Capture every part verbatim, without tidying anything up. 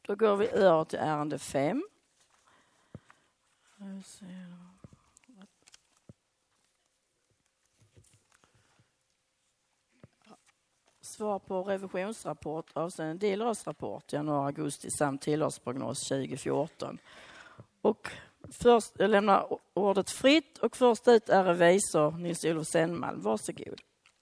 Då går vi över till ärende fem. Svar på revisionsrapport avseende delårsrapport januari-augusti samt tillåtsprognos tjugo fjorton. Och först, jag lämnar ordet fritt och först ut är revisor Nils-Olof Sennmalm. Varsågod.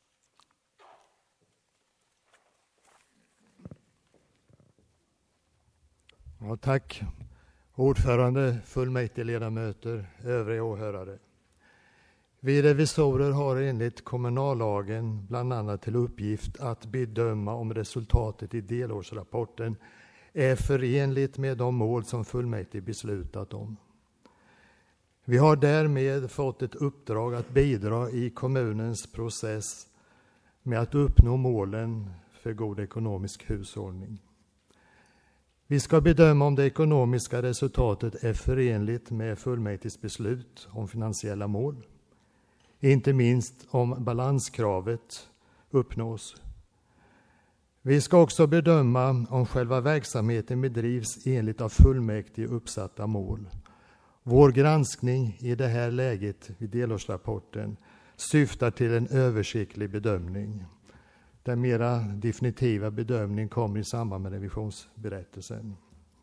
Ja, tack. Ordförande, fullmäktigeledamöter, övriga åhörare. Vi revisorer har enligt kommunallagen bland annat till uppgift att bedöma om resultatet i delårsrapporten är förenligt med de mål som fullmäktige beslutat om. Vi har därmed fått ett uppdrag att bidra i kommunens process med att uppnå målen för god ekonomisk hushållning. Vi ska bedöma om det ekonomiska resultatet är förenligt med fullmäktiges beslut om finansiella mål. Inte minst om balanskravet uppnås. Vi ska också bedöma om själva verksamheten bedrivs enligt av fullmäktige uppsatta mål. Vår granskning i det här läget vid delårsrapporten syftar till en översiktlig bedömning. Den mera definitiva bedömning kommer i samband med revisionsberättelsen.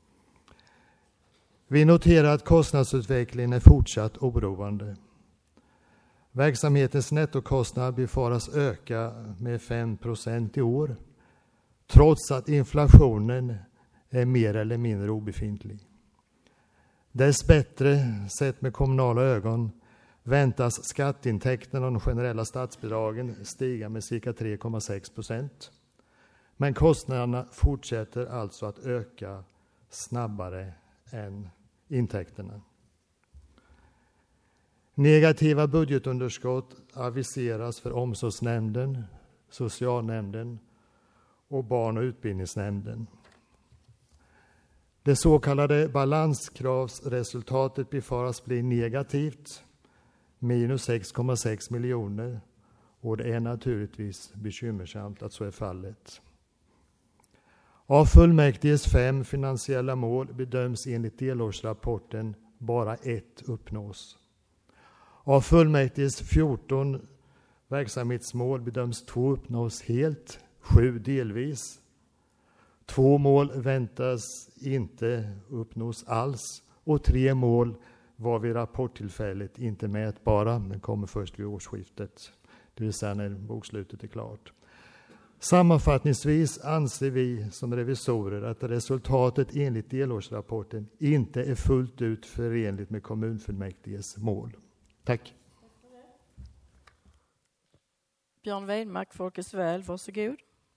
Vi noterar att kostnadsutvecklingen är fortsatt oroande. Verksamhetens nettokostnad befaras öka med fem procent i år, trots att inflationen är mer eller mindre obefintlig. Dess bättre, sett med kommunala ögon, väntas skatteintäkterna och de generella statsbidragen stiga med cirka tre komma sex procent. Men kostnaderna fortsätter alltså att öka snabbare än intäkterna. Negativa budgetunderskott aviseras för omsorgsnämnden, socialnämnden och barn- och utbildningsnämnden. Det så kallade balanskravsresultatet befaras bli negativt, minus sex komma sex miljoner, och det är naturligtvis bekymmersamt att så är fallet. Av fullmäktiges fem finansiella mål bedöms enligt delårsrapporten bara ett uppnås. Av fullmäktiges fjorton verksamhetsmål bedöms två uppnås helt, sju delvis. Två mål väntas inte uppnås alls och tre mål var vid rapporttillfället inte mätbara, men kommer först vid årsskiftet, det vill säga när bokslutet är klart. Sammanfattningsvis anser vi som revisorer att resultatet enligt delårsrapporten inte är fullt ut förenligt med kommunfullmäktiges mål. Tack. Björn Weidmark, Folkets Väl, varsågod.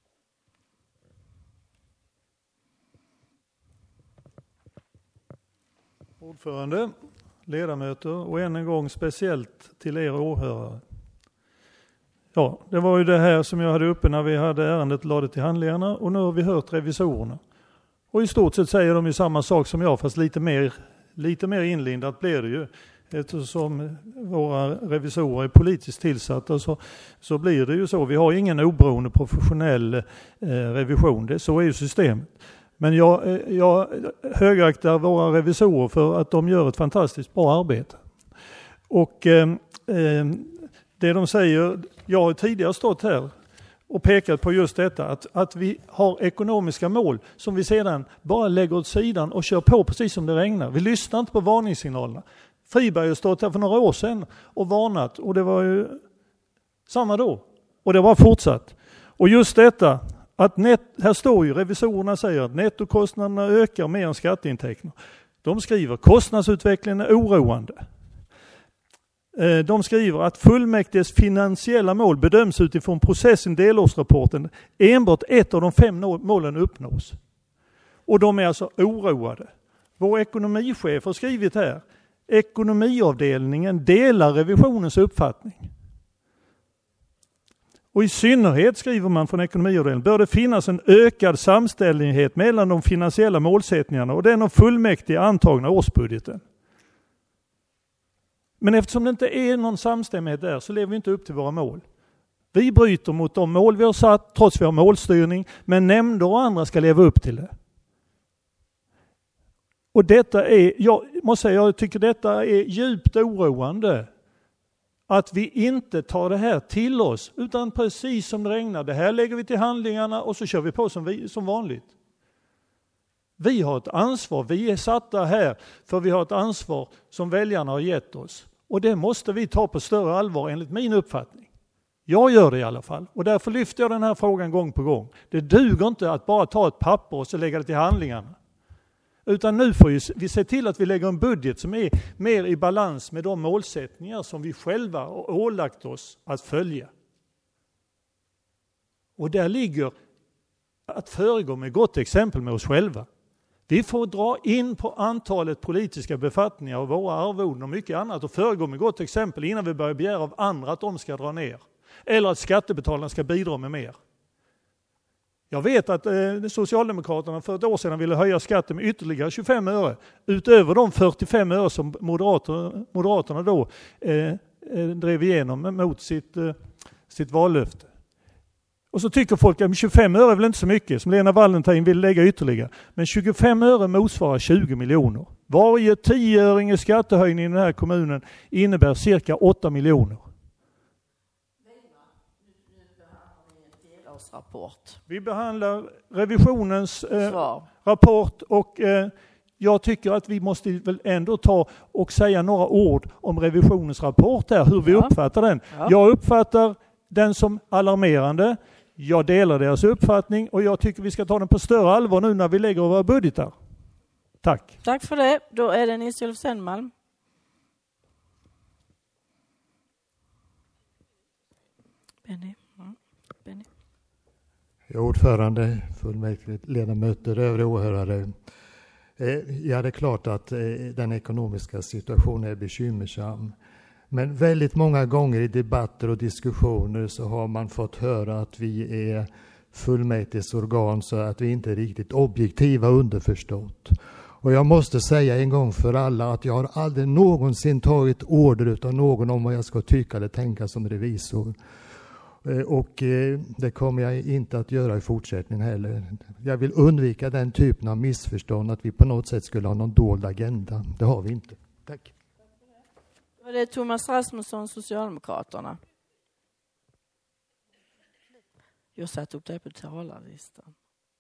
Ordförande, ledamöter och än en gång speciellt till er åhörare. Ja, det var ju det här som jag hade uppe när vi hade ärendet lade till handlingarna, och nu har vi hört revisorerna. Och i stort sett säger de ju samma sak som jag, fast lite mer, lite mer inlindat blir det ju. Eftersom våra revisorer är politiskt tillsatta så, så blir det ju så. Vi har ingen oberoende professionell eh, revision, det, så är ju systemet. Men jag, jag högaktar våra revisorer för att de gör ett fantastiskt bra arbete. Och eh, eh, det de säger, jag har tidigare stått här och pekat på just detta, att, att vi har ekonomiska mål som vi sedan bara lägger åt sidan och kör på precis som det regnar. Vi lyssnar inte på varningssignalerna. Friberg har stått här för några år sedan och varnat, och det var ju samma då. Och det var fortsatt. Och just detta, att net, här står ju, revisorerna säger att nettokostnaderna ökar mer än skatteintäkterna. De skriver kostnadsutvecklingen är oroande. De skriver att fullmäktiges finansiella mål bedöms utifrån processen delårsrapporten. Enbart ett av de fem målen uppnås. Och de är alltså oroade. Vår ekonomichef har skrivit här: ekonomiavdelningen delar revisionens uppfattning. Och i synnerhet, skriver man från ekonomiavdelningen, bör det finnas en ökad samstämmighet mellan de finansiella målsättningarna och den av fullmäktige antagna årsbudgeten. Men eftersom det inte är någon samstämmighet där så lever vi inte upp till våra mål. Vi bryter mot de mål vi har satt trots vi har målstyrning, men nämnder och andra ska leva upp till det. Och detta är, jag måste säga, jag tycker detta är djupt oroande. Att vi inte tar det här till oss, utan precis som det regnar. Det här lägger vi till handlingarna och så kör vi på som, vi, som vanligt. Vi har ett ansvar, vi är satta här för vi har ett ansvar som väljarna har gett oss. Och det måste vi ta på större allvar enligt min uppfattning. Jag gör det i alla fall och därför lyfter jag den här frågan gång på gång. Det duger inte att bara ta ett papper och så lägga det till handlingarna. Utan nu får vi se till att vi lägger en budget som är mer i balans med de målsättningar som vi själva har ålagt oss att följa. Och där ligger att föregå med gott exempel med oss själva. Vi får dra in på antalet politiska befattningar och våra arvoden och mycket annat och föregå med gott exempel innan vi börjar begära av andra att de ska dra ner. Eller att skattebetalarna ska bidra med mer. Jag vet att eh, Socialdemokraterna för ett år sedan ville höja skatten med ytterligare tjugofem öre. Utöver de fyrtiofem öre som Moderaterna, Moderaterna då eh, drev igenom mot sitt, eh, sitt vallöfte. Och så tycker folk att tjugofem öre är väl inte så mycket, som Lena Wallentheim vill lägga ytterligare. Men tjugofem öre motsvarar tjugo miljoner. Varje tioöring i skattehöjning i den här kommunen innebär cirka åtta miljoner. Rapport. Vi behandlar revisionens eh, rapport och eh, jag tycker att vi måste väl ändå ta och säga några ord om revisionens rapport här, hur vi ja. uppfattar den. Ja. Jag uppfattar den som alarmerande, jag delar deras uppfattning och jag tycker vi ska ta den på större allvar nu när vi lägger våra budgetar. Tack. Tack för det. Då är det Nils-Olof Sennmalm. Benny. Mm. Benny. Ordförande, fullmäktige, ledamöter, övriga åhörare. Ja, det är klart att den ekonomiska situationen är bekymmersam. Men väldigt många gånger i debatter och diskussioner så har man fått höra att vi är fullmäktigesorgan så att vi inte är riktigt objektiva underförstått. Och jag måste säga en gång för alla att jag har aldrig någonsin tagit order utav någon om vad jag ska tycka eller tänka som revisor. Och det kommer jag inte att göra i fortsättningen heller. Jag vill undvika den typen av missförstånd att vi på något sätt skulle ha någon dold agenda. Det har vi inte. Tack. Det är Thomas Rasmusson, Socialdemokraterna. Jag satt upp det på talarlistan.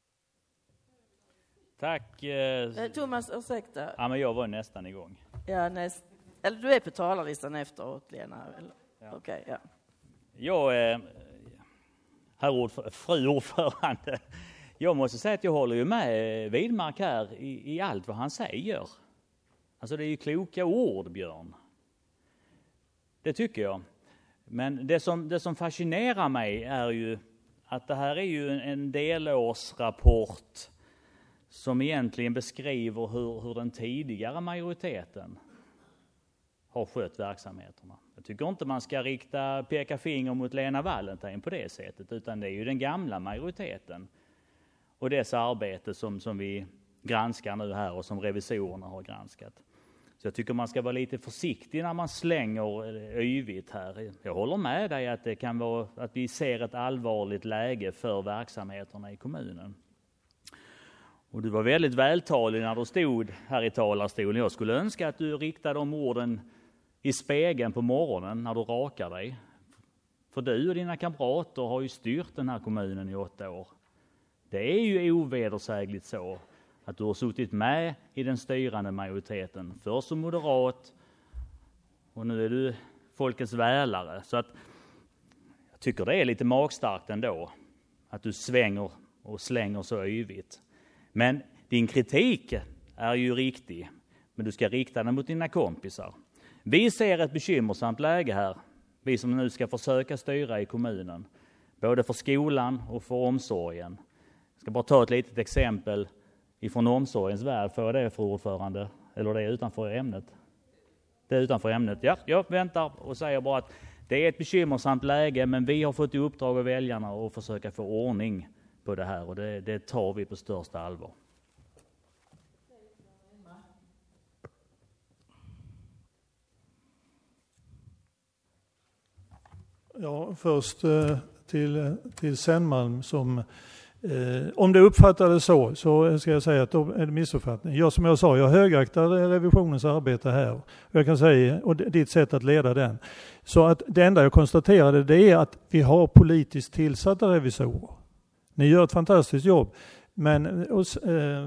Tack. Eh, Thomas, ursäkta. Ja, men jag var nästan igång. Ja, näst, eller du är på talarlistan efteråt, Lena. Ja. Okej, okay, ja. Jag, eh, herr ordför, fru ordförande, jag måste säga att jag håller ju med Widmark här i, i allt vad han säger. Alltså det är ju kloka ord, Björn. Det tycker jag. Men det som, det som fascinerar mig är ju att det här är ju en, en delårsrapport som egentligen beskriver hur, hur den tidigare majoriteten har skött verksamheterna. Jag tycker inte man ska rikta peka finger mot Lena Wallentheim på det sättet, utan det är ju den gamla majoriteten och dess arbete som, som vi granskar nu här och som revisorerna har granskat. Så jag tycker man ska vara lite försiktig när man slänger yvigt här. Jag håller med dig att det kan vara att vi ser ett allvarligt läge för verksamheterna i kommunen. Och du var väldigt vältalig när du stod här i talarstolen. Jag skulle önska att du riktade de orden i spegeln på morgonen när du rakar dig. För du och dina kamrater har ju styrt den här kommunen i åtta år. Det är ju ovedersägligt så att du har suttit med i den styrande majoriteten. Först som moderat och nu är du folkets välare. Så att jag tycker det är lite magstarkt ändå att du svänger och slänger så yvigt. Men din kritik är ju riktig. Men du ska rikta den mot dina kompisar. Vi ser ett bekymmersamt läge här. Vi som nu ska försöka styra i kommunen. Både för skolan och för omsorgen. Jag ska bara ta ett litet exempel ifrån omsorgens värld. Får det för ordförande? Eller det är utanför ämnet? Det är utanför ämnet. Ja, jag väntar och säger bara att det är ett bekymmersamt läge. Men vi har fått i uppdrag av väljarna att försöka få ordning på det här. Och det, det tar vi på största allvar. Ja, först till, till Sennmalm som Eh, om det uppfattades så, så ska jag säga att då är det missuppfattning. Jag, som jag sa, jag högaktar revisionens arbete här. Jag kan säga, och ditt sätt att leda den. Så att det enda jag konstaterade, det är att vi har politiskt tillsatta revisorer. Ni gör ett fantastiskt jobb. Men och, eh,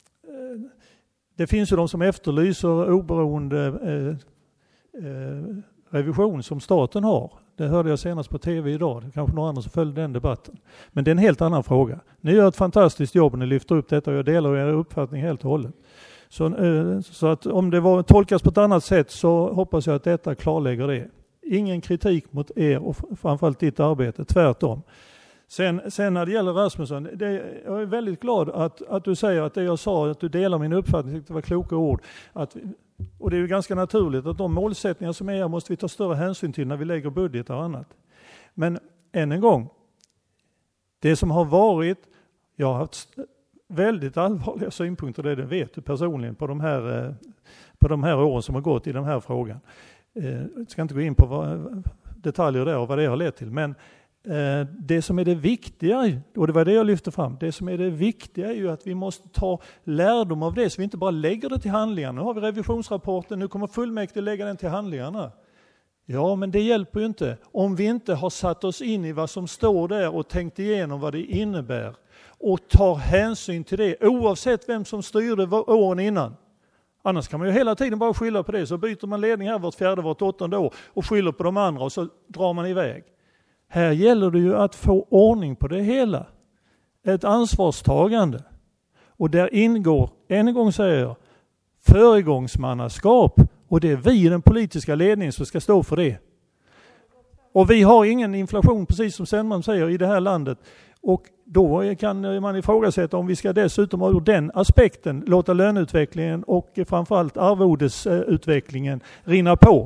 det finns ju de som efterlyser oberoende eh, eh, revision som staten har. Det hörde jag senast på tv idag. Det är kanske några andra som följde den debatten. Men det är en helt annan fråga. Ni gör ett fantastiskt jobb och ni lyfter upp detta och jag delar er uppfattning helt och hållet. Så, eh, så att om det var, tolkas på ett annat sätt så hoppas jag att detta klarlägger det. Ingen kritik mot er och framförallt ditt arbete, tvärtom. Sen, sen när det gäller Rasmusson, det, jag är väldigt glad att, att du säger att det jag sa, att du delar min uppfattning, det var kloka ord. Att, och det är ju ganska naturligt att de målsättningar som är här måste vi ta större hänsyn till när vi lägger budgetar och annat. Men än en gång, det som har varit, jag har haft väldigt allvarliga synpunkter, det vet du personligen, på de här, på de här åren som har gått i den här frågan. Jag ska inte gå in på vad, detaljer där och vad det har lett till, men det som är det viktiga, och det var det jag lyfte fram, det som är det viktiga är ju att vi måste ta lärdom av det så vi inte bara lägger det till handlingarna. Nu har vi revisionsrapporten, nu kommer fullmäktige lägga den till handlingarna. Ja, men det hjälper ju inte om vi inte har satt oss in i vad som står där och tänkt igenom vad det innebär och tar hänsyn till det oavsett vem som styrde åren innan. Annars kan man ju hela tiden bara skylla på det, så byter man ledning här vart fjärde, vart åttonde år och skyller på de andra och så drar man iväg. Här gäller det ju att få ordning på det hela. Ett ansvarstagande. Och där ingår, än en gång säger jag, föregångsmannaskap. Och det är vi i den politiska ledningen som ska stå för det. Och vi har ingen inflation, precis som Sennman säger, i det här landet. Och då kan man ifrågasätta om vi ska dessutom ur den aspekten låta löneutvecklingen och framförallt arvodesutvecklingen rinna på.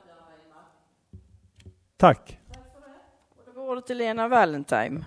Tack. Ordet till Lena Valentine.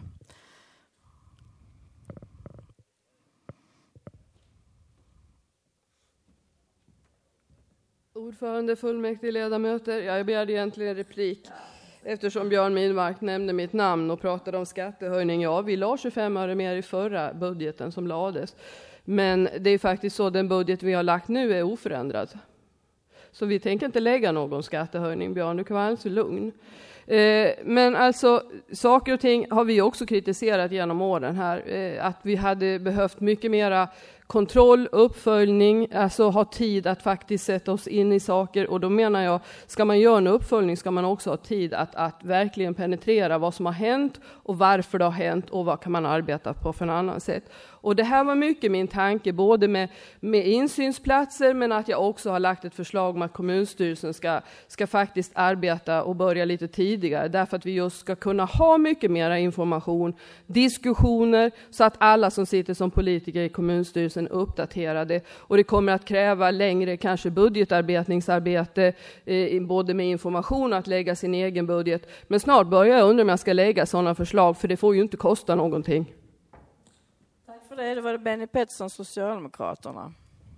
Ordförande, fullmäktige, ledamöter. Jag begärde egentligen replik eftersom Björn Midmark nämnde mitt namn och pratade om skattehöjning. Ja, vi la tjugofem öre mer i förra budgeten som lades. Men det är faktiskt så den budget vi har lagt nu är oförändrad. Så vi tänker inte lägga någon skattehöjning, Björn. Du kan vara alldeles lugn. Men alltså, saker och ting har vi också kritiserat genom åren här. Att vi hade behövt mycket mera kontroll, uppföljning, alltså ha tid att faktiskt sätta oss in i saker. Och då menar jag, ska man göra en uppföljning ska man också ha tid att, att verkligen penetrera vad som har hänt och varför det har hänt och vad kan man arbeta på för en annan sätt. Och det här var mycket min tanke, både med, med insynsplatser men att jag också har lagt ett förslag om att kommunstyrelsen ska, ska faktiskt arbeta och börja lite tidigare. Därför att vi just ska kunna ha mycket mer information, diskussioner så att alla som sitter som politiker i kommunstyrelsen är uppdaterade. Och det kommer att kräva längre kanske budgetarbetningsarbete, eh, både med information och att lägga sin egen budget. Men snart börjar jag undra om jag ska lägga sådana förslag, för det får ju inte kosta någonting. För det, det var det Benny Pettersson, Socialdemokraterna.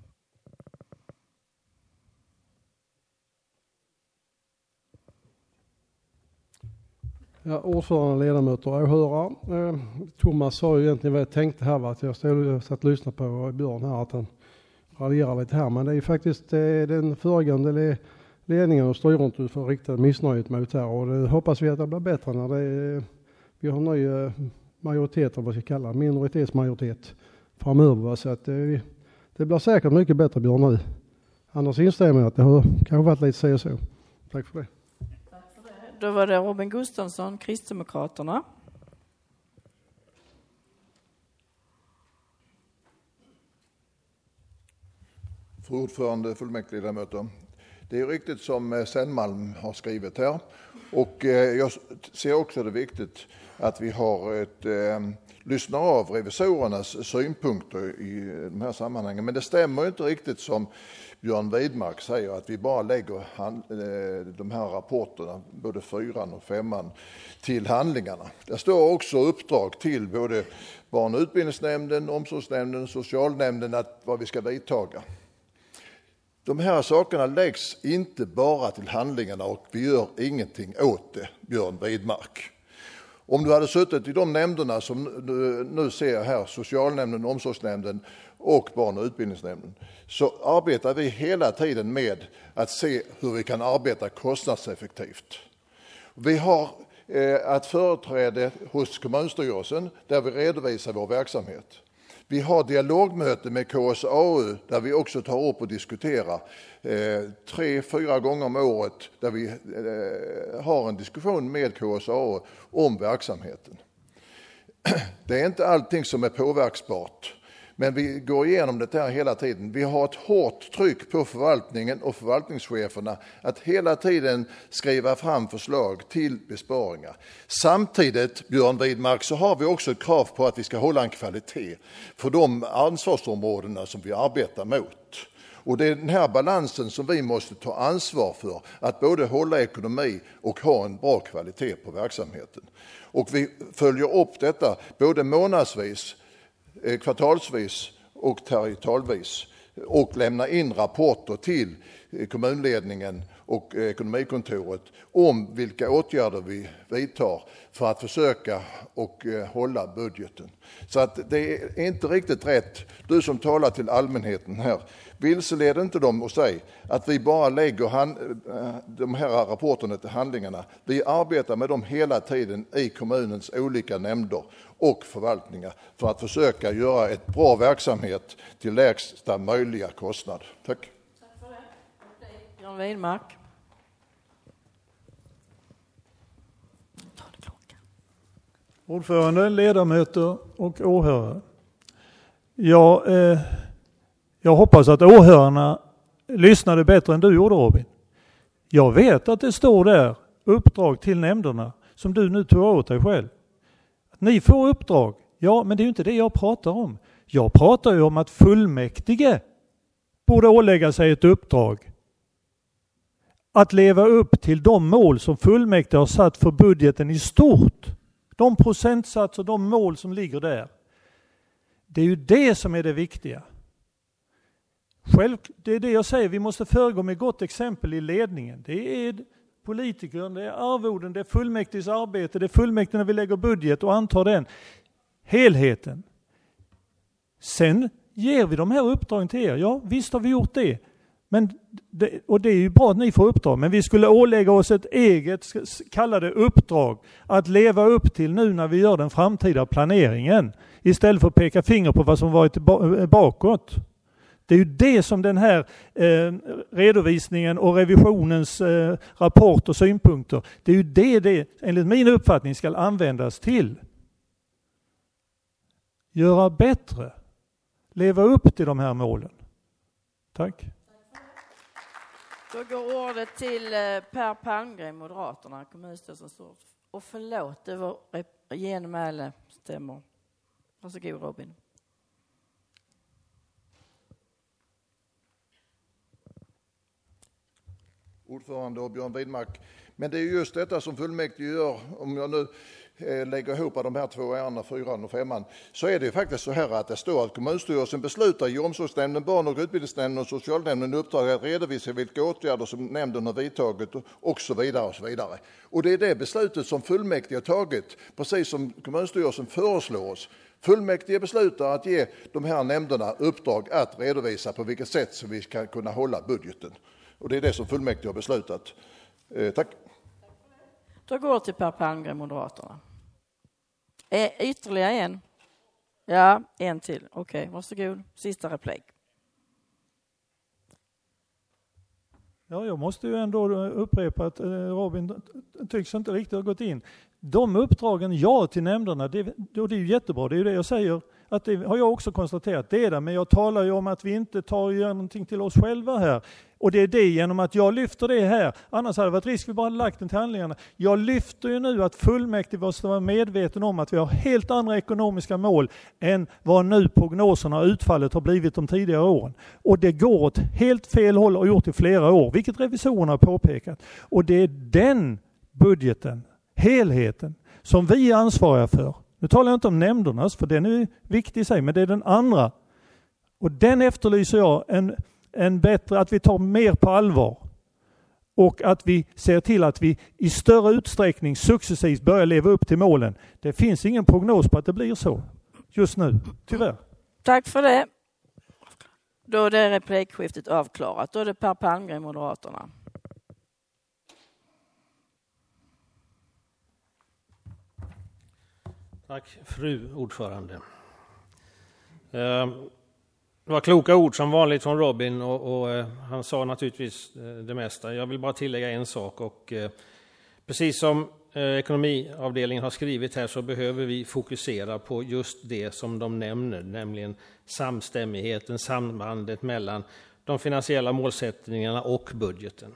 Ja, ordförande, ledamöter och åhörare. Eh, Thomas sa ju egentligen vad jag tänkte här, va? Att jag stod och satt och lyssnade på Björn här, att han raljerar lite här. Men det är ju faktiskt eh, den föregående ledningen och styrelsen du får rikta missnöjet mot här. Och det hoppas vi att det blir bättre när det, vi har ny eh, majoritet, vad man ska kalla minoritetsmajoritet framöver. Så att det, det blir säkert mycket bättre, Björn, nu. Annars instämmer jag att det har kanske varit lite så och så. Tack för det. Då var det Robin Gustafsson, Kristdemokraterna. Fru ordförande, fullmäktigeledamöter. Det är riktigt som Sennmalm har skrivit här. Och jag ser också det viktigt att vi har ett, eh, lyssnar av revisorernas synpunkter i de här sammanhangen. Men det stämmer inte riktigt som Björn Widmark säger, att vi bara lägger hand, eh, de här rapporterna, både fyran och femman, till handlingarna. Det står också uppdrag till både barn- och utbildningsnämnden, omsorgsnämnden, socialnämnden att vad vi ska vidtaga. De här sakerna läggs inte bara till handlingarna och vi gör ingenting åt det, Björn Widmark. Om du hade suttit i de nämnderna som du nu ser här, socialnämnden, omsorgsnämnden och barn- och utbildningsnämnden, så arbetar vi hela tiden med att se hur vi kan arbeta kostnadseffektivt. Vi har eh, ett företräde hos kommunstyrelsen där vi redovisar vår verksamhet. Vi har dialogmöte med K S A U där vi också tar upp och diskuterar eh, tre, fyra gånger om året där vi eh, har en diskussion med K S A U om verksamheten. Det är inte allting som är påverksbart, men vi går igenom det här hela tiden. Vi har ett hårt tryck på förvaltningen och förvaltningscheferna att hela tiden skriva fram förslag till besparingar. Samtidigt, Björn Widmark, så har vi också ett krav på att vi ska hålla en kvalitet för de ansvarsområdena som vi arbetar mot. Och det är den här balansen som vi måste ta ansvar för, att både hålla ekonomi och ha en bra kvalitet på verksamheten. Och vi följer upp detta både månadsvis, kvartalsvis och territorialvis och lämna in rapporter till kommunledningen och ekonomikontoret om vilka åtgärder vi vidtar för att försöka och hålla budgeten. Så att det är inte riktigt rätt. Du som talar till allmänheten här, vilseleder inte dem och säg att vi bara lägger hand, de här rapporterna till handlingarna. Vi arbetar med dem hela tiden i kommunens olika nämnder och förvaltningar för att försöka göra ett bra verksamhet till lägsta möjliga kostnad. Tack. Tack för det. Björn Widmark. Ordförande, ledamöter och åhörare. Ja, eh, jag hoppas att åhörarna lyssnade bättre än du gjorde, Robin. Jag vet att det står där uppdrag till nämnderna som du nu tog åt dig själv. Att ni får uppdrag. Ja, men det är ju inte det jag pratar om. Jag pratar ju om att fullmäktige borde ålägga sig ett uppdrag att leva upp till de mål som fullmäktige har satt för budgeten i stort. De procentsatser och de mål som ligger där. Det är ju det som är det viktiga. Själv, det är det jag säger, vi måste föregå med gott exempel i ledningen. Det är politiker, det är arvoden, det är fullmäktiges arbete, det är fullmäktige när vi lägger budget och antar den. Helheten. Sen ger vi de här uppdragen till er. Ja, visst har vi gjort det. Men det, och det är ju bra att ni får uppdrag, men vi skulle ålägga oss ett eget, kalla det uppdrag, att leva upp till nu när vi gör den framtida planeringen, istället för att peka finger på vad som varit bakåt. Det är ju det som den här eh, redovisningen och revisionens eh, rapport och synpunkter, det är ju det det enligt min uppfattning ska användas till. Göra bättre, leva upp till de här målen. Tack. Då går ordet till Per Palmgren, Moderaterna, kommunstyrelsens ord. Och förlåt, det var genmäle stämmer. Varsågod, Robin. Ordförande och Björn Widmark. Men det är just detta som fullmäktige gör, om jag nu eh, lägger ihop de här två ärendena, fyran och femman, så är det ju faktiskt så här att det står att kommunstyrelsen beslutar i omsorgsnämnden, barn- och utbildningsnämnden och socialnämnden uppdrag att redovisa vilka åtgärder som nämnden har vidtagit och så vidare och så vidare. Och det är det beslutet som fullmäktige har tagit, precis som kommunstyrelsen föreslår oss. Fullmäktige beslutar att ge de här nämnderna uppdrag att redovisa på vilket sätt som vi ska kunna hålla budgeten. Och det är det som fullmäktige har beslutat. Eh, tack. Då går till Per Palmgren, Moderaterna. Är ytterligare en? Ja, en till. Okej, okay, varsågod. Sista replik. Ja, jag måste ju ändå upprepa att Robin tycks inte riktigt ha gått in. De uppdragen ja till nämnderna, det, det är ju jättebra. Det är ju det jag säger. Att det har jag också konstaterat. Det är det, men jag talar ju om att vi inte tar någonting till oss själva här. Och det är det genom att jag lyfter det här. Annars hade det varit risk att vi bara hade lagt den till handlingarna. Jag lyfter ju nu att fullmäktige måste vara medveten om att vi har helt andra ekonomiska mål än vad nu prognoserna och utfallet har blivit de tidigare åren. Och det går åt helt fel håll och har gjort i flera år, vilket revisorerna har påpekat. Och det är den budgeten, helheten, som vi är ansvariga för. Nu talar jag inte om nämndernas, för den är viktig i sig, men det är den andra. Och den efterlyser jag en, en bättre, att vi tar mer på allvar. och att vi ser till att vi i större utsträckning successivt börjar leva upp till målen. Det finns ingen prognos på att det blir så just nu, tyvärr. Tack för det. Då är det replikskiftet avklarat. Då är det Per Palmgren, Moderaterna. Tack, fru ordförande. Det var kloka ord som vanligt från Robin och, och han sa naturligtvis det mesta. Jag vill bara tillägga en sak och precis som ekonomiavdelningen har skrivit här så behöver vi fokusera på just det som de nämner, nämligen samstämmigheten, sambandet mellan de finansiella målsättningarna och budgeten.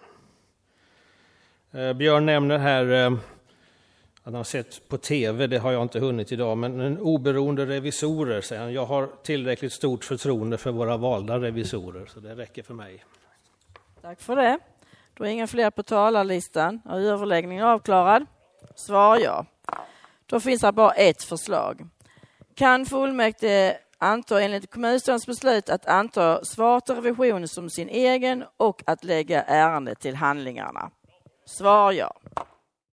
Björn nämner här att han har sett på tv, det har jag inte hunnit idag, men en oberoende revisorer, säger han. Jag har tillräckligt stort förtroende för våra valda revisorer, så det räcker för mig. Tack för det. Då är ingen fler på talarlistan. Är överläggningen avklarad? Svar ja. Då finns det bara ett förslag. Kan fullmäktige anta enligt kommunstyrelsens beslut att anta svar till revisionen som sin egen och att lägga ärendet till handlingarna? Svar ja.